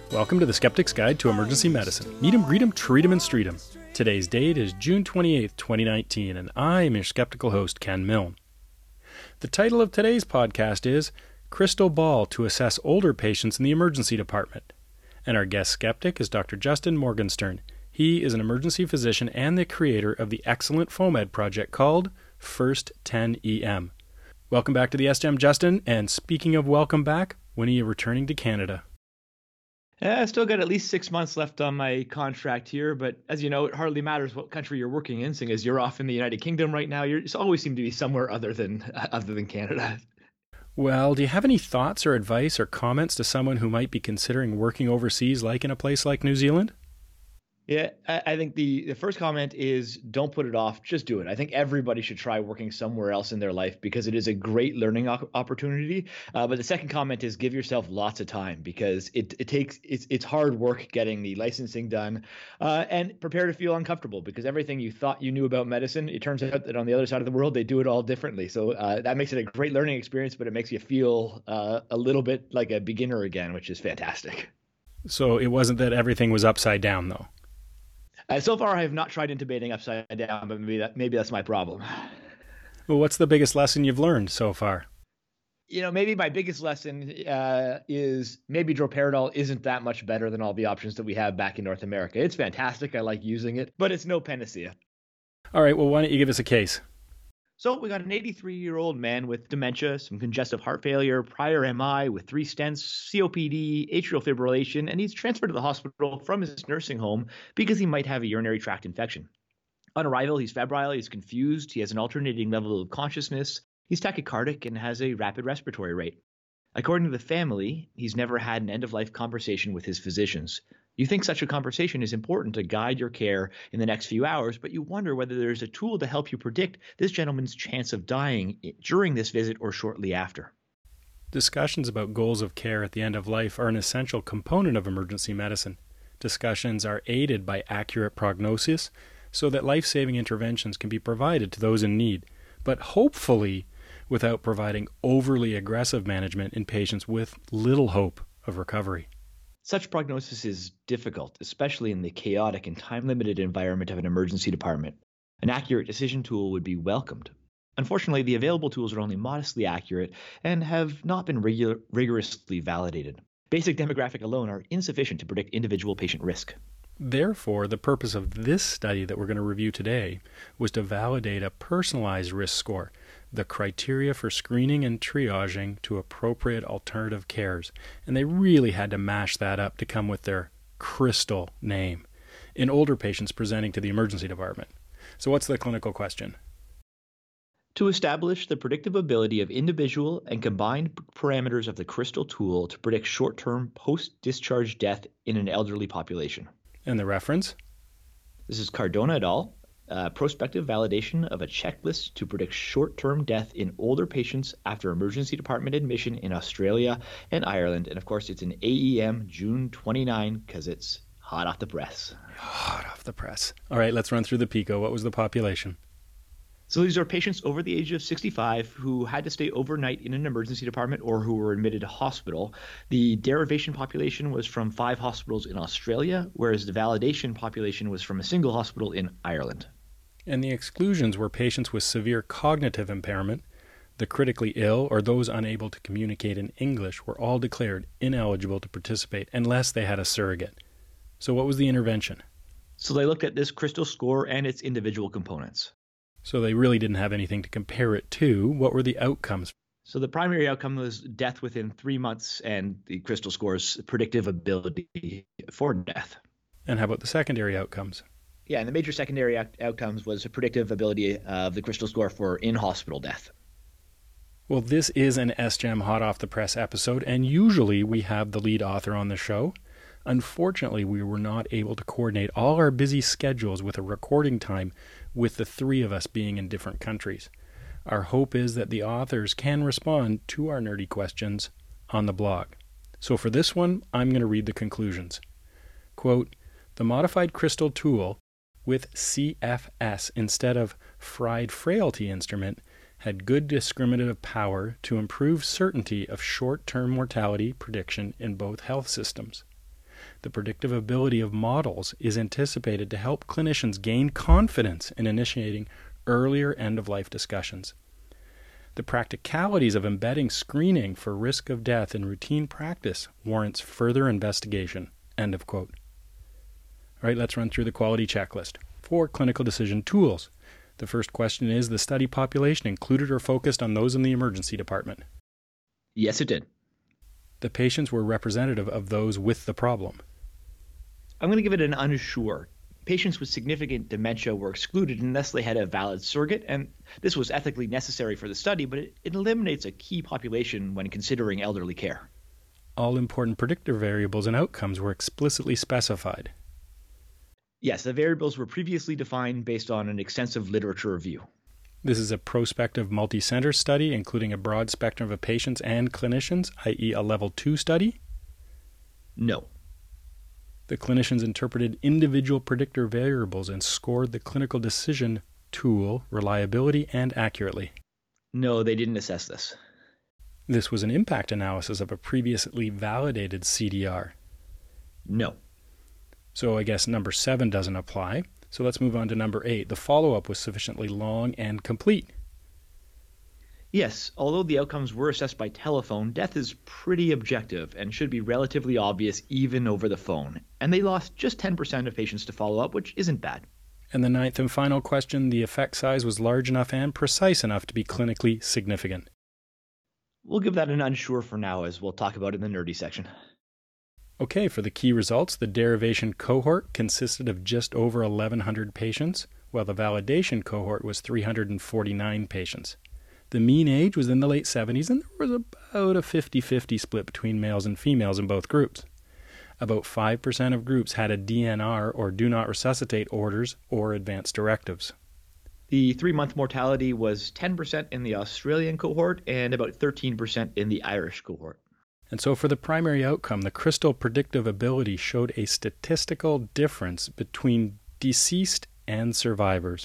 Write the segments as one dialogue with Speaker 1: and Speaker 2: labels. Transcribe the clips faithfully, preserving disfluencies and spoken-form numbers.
Speaker 1: Welcome to the Skeptic's Guide to Emergency Medicine. Meet 'em, greet 'em, treat 'em, and street 'em. Today's date is June twenty-eighth, twenty nineteen, and I'm your skeptical host, Ken Milne. The title of today's podcast is Crystal Ball to Assess Older Patients in the Emergency Department. And our guest skeptic is Doctor Justin Morgenstern. He is an emergency physician and the creator of the excellent FOAMed project called First ten E M. Welcome back to the S G E M, Justin, and speaking of welcome back, when are you returning to Canada?
Speaker 2: Yeah, I still got at least six months left on my contract here, but as you know, it hardly matters what country you're working in, seeing as you're off in the United Kingdom right now. You always seem to be somewhere other than other than Canada.
Speaker 1: Well, do you have any thoughts or advice or comments to someone who might be considering working overseas, like in a place like New Zealand?
Speaker 2: Yeah, I, I think the, the first comment is don't put it off, just do it. I think everybody should try working somewhere else in their life because it is a great learning op- opportunity. Uh, but the second comment is give yourself lots of time because it, it takes it's it's hard work getting the licensing done uh, and prepare to feel uncomfortable because everything you thought you knew about medicine, it turns out that on the other side of the world, they do it all differently. So uh, that makes it a great learning experience, but it makes you feel uh, a little bit like a beginner again, which is fantastic.
Speaker 1: So it wasn't that everything was upside down, though?
Speaker 2: Uh, so far, I have not tried intubating upside down, but maybe that maybe that's my problem.
Speaker 1: Well, what's the biggest lesson you've learned so far?
Speaker 2: You know, maybe my biggest lesson uh, is maybe droperidol isn't that much better than all the options that we have back in North America. It's fantastic. I like using it, but it's no panacea.
Speaker 1: All right, well, why don't you give us a case?
Speaker 2: So we got an eighty-three-year-old man with dementia, some congestive heart failure, prior M I with three stents, C O P D, atrial fibrillation, and he's transferred to the hospital from his nursing home because he might have a urinary tract infection. On arrival, he's febrile, he's confused, he has an alternating level of consciousness, he's tachycardic, and has a rapid respiratory rate. According to the family, he's never had an end-of-life conversation with his physicians. You think such a conversation is important to guide your care in the next few hours, but you wonder whether there's a tool to help you predict this gentleman's chance of dying during this visit or shortly after.
Speaker 1: Discussions about goals of care at the end of life are an essential component of emergency medicine. Discussions are aided by accurate prognosis so that life-saving interventions can be provided to those in need, but hopefully without providing overly aggressive management in patients with little hope of recovery.
Speaker 2: Such prognosis is difficult, especially in the chaotic and time-limited environment of an emergency department. An accurate decision tool would be welcomed. Unfortunately, the available tools are only modestly accurate and have not been rigor- rigorously validated. Basic demographic alone are insufficient to predict individual patient risk.
Speaker 1: Therefore, the purpose of this study that we're going to review today was to validate a personalized risk score, the criteria for screening and triaging to appropriate alternative cares. And they really had to mash that up to come with their crystal name in older patients presenting to the emergency department. So what's the clinical question?
Speaker 2: To establish the predictive ability of individual and combined parameters of the crystal tool to predict short-term post-discharge death in an elderly population.
Speaker 1: And the reference?
Speaker 2: This is Cardona et al. Uh, prospective validation of a checklist to predict short-term death in older patients after emergency department admission in Australia and Ireland. And of course, it's an A E M June twenty-ninth because it's hot off the press.
Speaker 1: Hot off the press. All right, let's run through the PICO. What was the population?
Speaker 2: So these are patients over the age of sixty-five who had to stay overnight in an emergency department or who were admitted to hospital. The derivation population was from five hospitals in Australia, whereas the validation population was from a single hospital in Ireland.
Speaker 1: And the exclusions were patients with severe cognitive impairment, the critically ill, or those unable to communicate in English were all declared ineligible to participate unless they had a surrogate. So what was the intervention?
Speaker 2: So they looked at this crystal score and its individual components.
Speaker 1: So they really didn't have anything to compare it to. What were the outcomes?
Speaker 2: So the primary outcome was death within three months and the crystal score's predictive ability for death.
Speaker 1: And how about the secondary outcomes?
Speaker 2: Yeah, and the major secondary out- outcomes was a predictive ability of the crystal score for in-hospital death.
Speaker 1: Well, this is an S G E M hot off the press episode, and usually we have the lead author on the show. Unfortunately, we were not able to coordinate all our busy schedules with a recording time with the three of us being in different countries. Our hope is that the authors can respond to our nerdy questions on the blog. So for this one, I'm going to read the conclusions. Quote, the modified crystal tool with C F S instead of fried frailty instrument had good discriminative power to improve certainty of short-term mortality prediction in both health systems. The predictive ability of models is anticipated to help clinicians gain confidence in initiating earlier end-of-life discussions. The practicalities of embedding screening for risk of death in routine practice warrants further investigation. End of quote. All right, let's run through the quality checklist. For clinical decision tools, the first question is, the study population included or focused on those in the emergency department?
Speaker 2: Yes, it did.
Speaker 1: The patients were representative of those with the problem?
Speaker 2: I'm going to give it an unsure. Patients with significant dementia were excluded unless they had a valid surrogate, and this was ethically necessary for the study, but it, it eliminates a key population when considering elderly care.
Speaker 1: All important predictor variables and outcomes were explicitly specified.
Speaker 2: Yes, the variables were previously defined based on an extensive literature review.
Speaker 1: This is a prospective multi-center study, including a broad spectrum of patients and clinicians, that is a level two study?
Speaker 2: No.
Speaker 1: The clinicians interpreted individual predictor variables and scored the clinical decision tool reliability and accurately.
Speaker 2: No, they didn't assess this.
Speaker 1: This was an impact analysis of a previously validated C D R.
Speaker 2: No.
Speaker 1: So I guess number seven doesn't apply. So let's move on to number eight. The follow-up was sufficiently long and complete.
Speaker 2: Yes, although the outcomes were assessed by telephone, death is pretty objective and should be relatively obvious even over the phone. And they lost just ten percent of patients to follow up, which isn't bad.
Speaker 1: And the ninth and final question, the effect size was large enough and precise enough to be clinically significant.
Speaker 2: We'll give that an unsure for now, as we'll talk about in the nerdy section.
Speaker 1: Okay, for the key results, the derivation cohort consisted of just over eleven hundred patients, while the validation cohort was three hundred forty-nine patients. The mean age was in the late seventies, and there was about a fifty-fifty split between males and females in both groups. About five percent of groups had a D N R, or do not resuscitate orders, or advance directives.
Speaker 2: The three-month mortality was ten percent in the Australian cohort and about thirteen percent in the Irish cohort.
Speaker 1: And so for the primary outcome, the crystal predictive ability showed a statistical difference between deceased and survivors.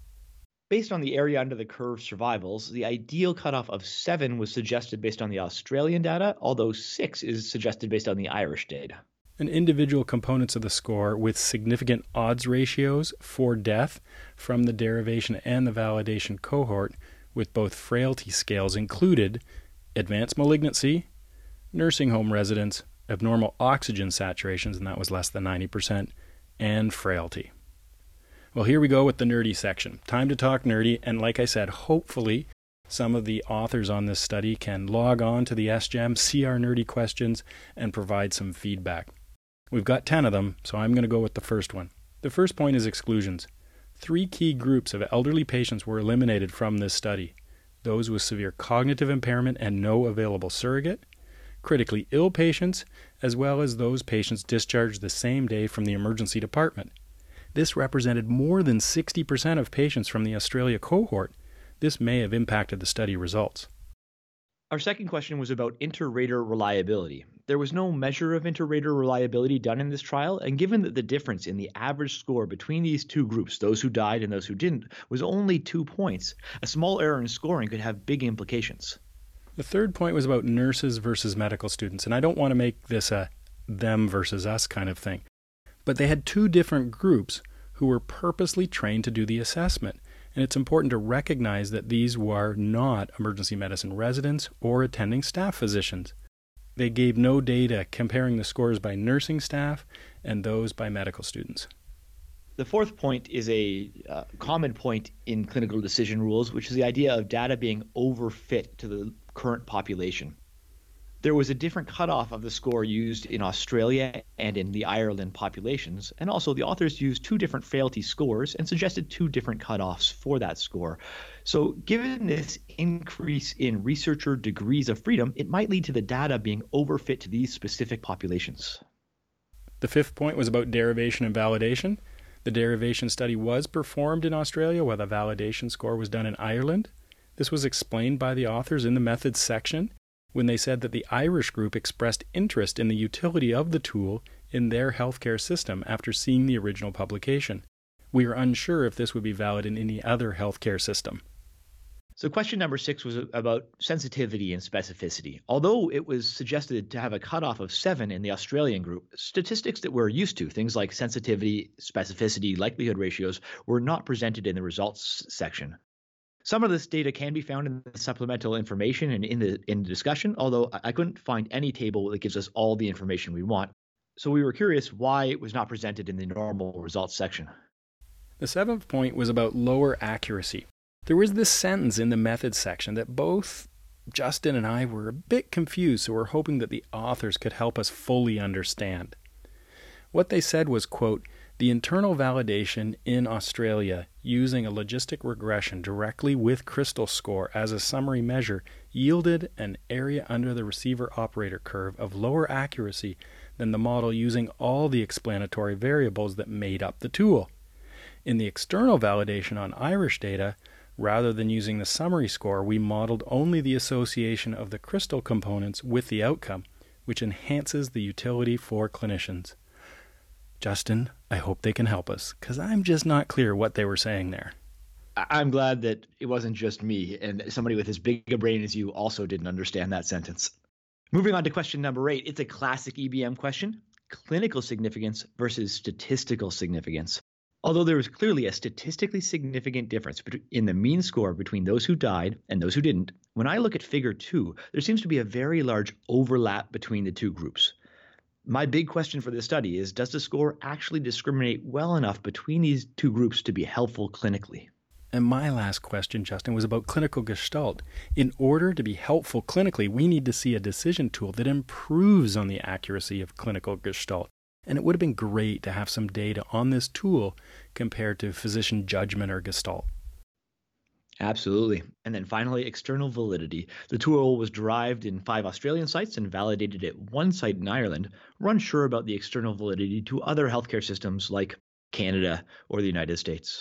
Speaker 2: Based on the area under the curve survivals, the ideal cutoff of seven was suggested based on the Australian data, although six is suggested based on the Irish data.
Speaker 1: And individual components of the score with significant odds ratios for death from the derivation and the validation cohort with both frailty scales included advanced malignancy, nursing home residence, abnormal oxygen saturations, and that was less than ninety percent, and frailty. Well, here we go with the nerdy section. Time to talk nerdy, and like I said, hopefully some of the authors on this study can log on to the S G E M, see our nerdy questions, and provide some feedback. We've got ten of them, so I'm going to go with the first one. The first point is exclusions. Three key groups of elderly patients were eliminated from this study. Those with severe cognitive impairment and no available surrogate, critically ill patients, as well as those patients discharged the same day from the emergency department. This represented more than sixty percent of patients from the Australia cohort. This may have impacted the study results.
Speaker 2: Our second question was about inter-rater reliability. There was no measure of inter-rater reliability done in this trial, and given that the difference in the average score between these two groups, those who died and those who didn't, was only two points, a small error in scoring could have big implications.
Speaker 1: The third point was about nurses versus medical students, and I don't want to make this a them versus us kind of thing. But they had two different groups who were purposely trained to do the assessment, and it's important to recognize that these were not emergency medicine residents or attending staff physicians. They gave no data comparing the scores by nursing staff and those by medical students.
Speaker 2: The fourth point is a uh, common point in clinical decision rules, which is the idea of data being overfit to the current population. There was a different cutoff of the score used in Australia and in the Ireland populations, and also the authors used two different frailty scores and suggested two different cutoffs for that score. So given this increase in researcher degrees of freedom, it might lead to the data being overfit to these specific populations.
Speaker 1: The fifth point was about derivation and validation. The derivation study was performed in Australia, while the validation score was done in Ireland. This was explained by the authors in the methods section when they said that the Irish group expressed interest in the utility of the tool in their healthcare system after seeing the original publication. We are unsure if this would be valid in any other healthcare system.
Speaker 2: So question number six was about sensitivity and specificity. Although it was suggested to have a cutoff of seven in the Australian group, statistics that we're used to, things like sensitivity, specificity, likelihood ratios, were not presented in the results section. Some of this data can be found in the supplemental information and in the in the discussion, although I couldn't find any table that gives us all the information we want. So we were curious why it was not presented in the normal results section.
Speaker 1: The seventh point was about lower accuracy. There was this sentence in the methods section that both Justin and I were a bit confused, so we're hoping that the authors could help us fully understand. What they said was, quote, the internal validation in Australia using a logistic regression directly with Crystal score as a summary measure yielded an area under the receiver operator curve of lower accuracy than the model using all the explanatory variables that made up the tool. In the external validation on Irish data, rather than using the summary score, we modeled only the association of the Crystal components with the outcome, which enhances the utility for clinicians. Justin, I hope they can help us, because I'm just not clear what they were saying there.
Speaker 2: I'm glad that it wasn't just me, and somebody with as big a brain as you also didn't understand that sentence. Moving on to question number eight, it's a classic E B M question, clinical significance versus statistical significance. Although there was clearly a statistically significant difference in the mean score between those who died and those who didn't, when I look at figure two, there seems to be a very large overlap between the two groups. My big question for this study is, does the score actually discriminate well enough between these two groups to be helpful clinically?
Speaker 1: And my last question, Justin, was about clinical gestalt. In order to be helpful clinically, we need to see a decision tool that improves on the accuracy of clinical gestalt. And it would have been great to have some data on this tool compared to physician judgment or gestalt.
Speaker 2: Absolutely. And then finally, external validity. The tool was derived in five Australian sites and validated at one site in Ireland. We're unsure about the external validity to other healthcare systems like Canada or the United States.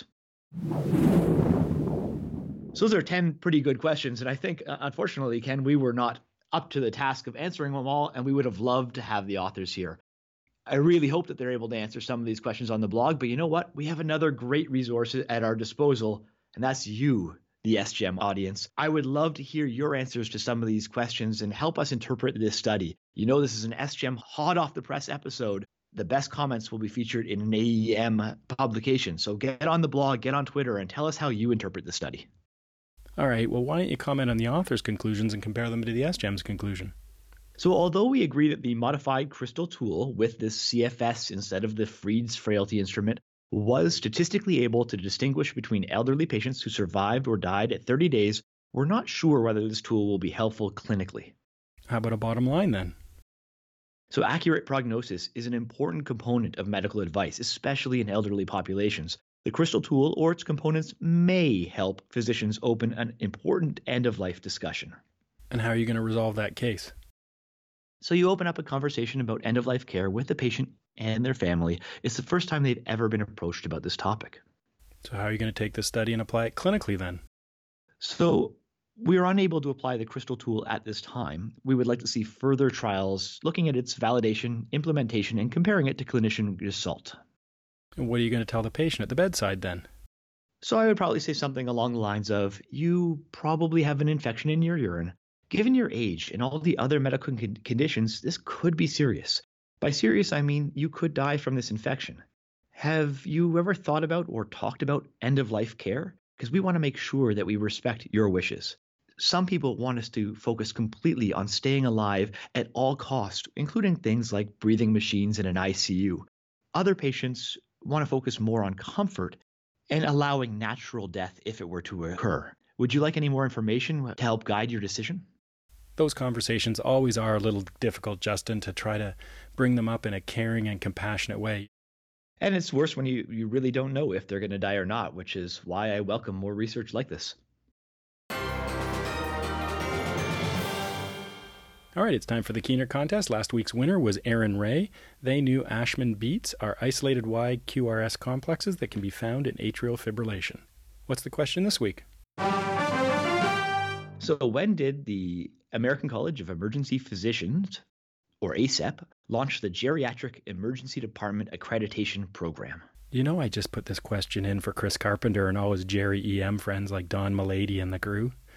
Speaker 2: So those are ten pretty good questions. And I think, uh, unfortunately, Ken, we were not up to the task of answering them all, and we would have loved to have the authors here. I really hope that they're able to answer some of these questions on the blog, but you know what? We have another great resource at our disposal, and that's you, the S G E M audience. I would love to hear your answers to some of these questions and help us interpret this study. You know, this is an S G E M hot off the press episode. The best comments will be featured in an A E M publication. So get on the blog, get on Twitter, and tell us how you interpret the study.
Speaker 1: All right, well, why don't you comment on the author's conclusions and compare them to the S G E M's conclusion?
Speaker 2: So although we agree that the modified Crystal tool with this C F S instead of the Freed's frailty instrument was statistically able to distinguish between elderly patients who survived or died at thirty days, we're not sure whether this tool will be helpful clinically.
Speaker 1: How about a bottom line then?
Speaker 2: So accurate prognosis is an important component of medical advice, especially in elderly populations. The Crystal tool or its components may help physicians open an important end-of-life discussion.
Speaker 1: And how are you going to resolve that case?
Speaker 2: So you open up a conversation about end-of-life care with the patient and their family. It's the first time they've ever been approached about this topic.
Speaker 1: So how are you going to take this study and apply it clinically then?
Speaker 2: So we are unable to apply the Crystal tool at this time. We would like to see further trials looking at its validation, implementation, and comparing it to clinician gestalt.
Speaker 1: And what are you going to tell the patient at the bedside then?
Speaker 2: So I would probably say something along the lines of, you probably have an infection in your urine. Given your age and all the other medical con- conditions, this could be serious. By serious, I mean you could die from this infection. Have you ever thought about or talked about end-of-life care? Because we want to make sure that we respect your wishes. Some people want us to focus completely on staying alive at all costs, including things like breathing machines in an I C U. Other patients want to focus more on comfort and allowing natural death if it were to occur. Would you like any more information to help guide your decision?
Speaker 1: Those conversations always are a little difficult, Justin, to try to bring them up in a caring and compassionate way.
Speaker 2: And it's worse when you, you really don't know if they're going to die or not, which is why I welcome more research like this.
Speaker 1: All right, it's time for the Keener contest. Last week's winner was Aaron Ray. They knew Ashman beats are isolated wide Q R S complexes that can be found in atrial fibrillation. What's the question this week?
Speaker 2: So when did the American College of Emergency Physicians, or A C E P, launch the Geriatric Emergency Department Accreditation Program?
Speaker 1: You know, I just put this question in for Chris Carpenter and all his Jerry E M friends like Don Milady and the crew.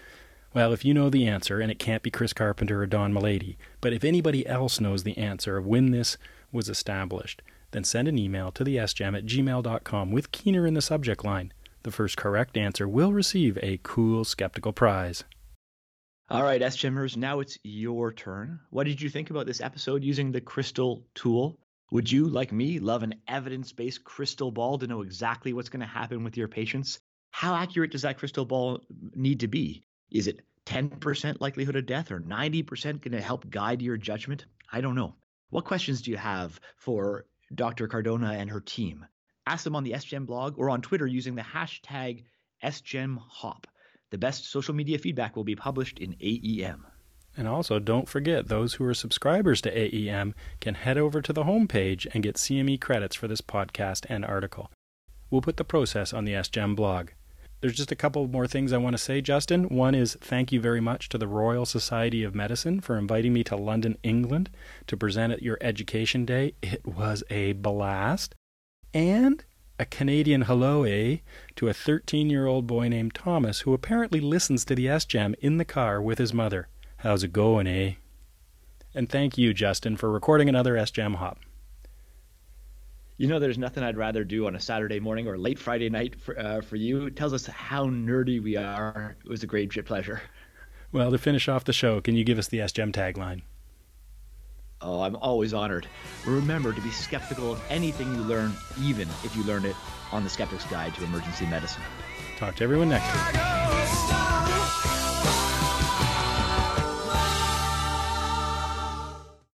Speaker 1: Well, if you know the answer, and it can't be Chris Carpenter or Don Milady, but if anybody else knows the answer of when this was established, then send an email to the s gem at gmail dot com with Keener in the subject line. The first correct answer will receive a cool skeptical prize.
Speaker 2: All right, S-Gemmers, now it's your turn. What did you think about this episode using the crystal tool? Would you, like me, love an evidence-based crystal ball to know exactly what's going to happen with your patients? How accurate does that crystal ball need to be? Is it ten percent likelihood of death or ninety percent going to help guide your judgment? I don't know. What questions do you have for Doctor Cardona and her team? Ask them on the S-Gem blog or on Twitter using the hashtag S Gem Hop. The best social media feedback will be published in A E M.
Speaker 1: And also, don't forget, those who are subscribers to A E M can head over to the homepage and get C M E credits for this podcast and article. We'll put the process on the S-Gem blog. There's just a couple more things I want to say, Justin. One is thank you very much to the Royal Society of Medicine for inviting me to London, England to present at your Education Day. It was a blast. And a Canadian hello, eh, to a thirteen-year-old boy named Thomas who apparently listens to the S-Gem in the car with his mother. How's it going, eh? And thank you, Justin, for recording another S-Gem Hop.
Speaker 2: You know, there's nothing I'd rather do on a Saturday morning or late Friday night for, uh, for you. It tells us how nerdy we are. It was a great pleasure.
Speaker 1: Well, to finish off the show, can you give us the S-Gem tagline?
Speaker 2: Oh, I'm always honored. Remember to be skeptical of anything you learn, even if you learn it on the Skeptic's Guide to Emergency Medicine.
Speaker 1: Talk to everyone next week.